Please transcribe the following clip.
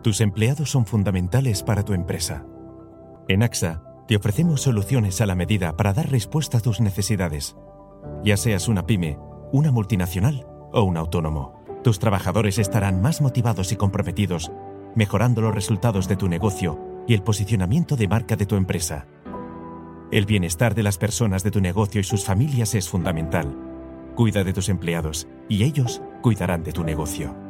Tus empleados son fundamentales para tu empresa. En AXA, te ofrecemos soluciones a la medida para dar respuesta a tus necesidades, ya seas una pyme, una multinacional o un autónomo. Tus trabajadores estarán más motivados y comprometidos, mejorando los resultados de tu negocio y el posicionamiento de marca de tu empresa. El bienestar de las personas de tu negocio y sus familias es fundamental. Cuida de tus empleados y ellos cuidarán de tu negocio.